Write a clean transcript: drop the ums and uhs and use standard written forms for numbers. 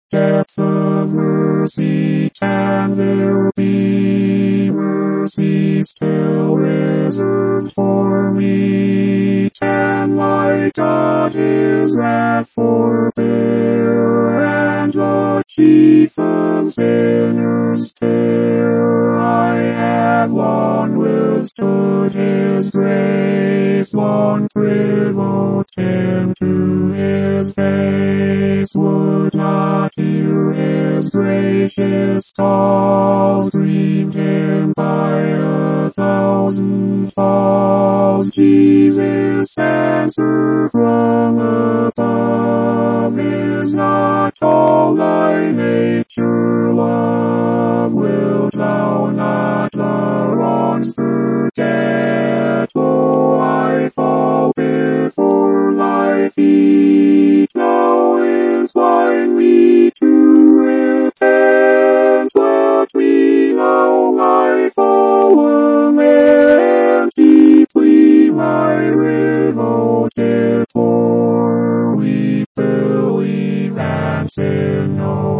depth of mercy can there be mercy still reserved for me? Can my God his wrath forbear, and the chief of sinners spare? I have long withstood his grace, long provoked him to his face, would not hear his gracious calls, grieved him by 1,000 falls. Jesus, answer from above, is not all thy nature love? Wilt thou not the wrongs forget? Lo, I fall before thy feet, thou incline me to repent. Let me know my fallen and deeply my revolt deplore. We believe and sin no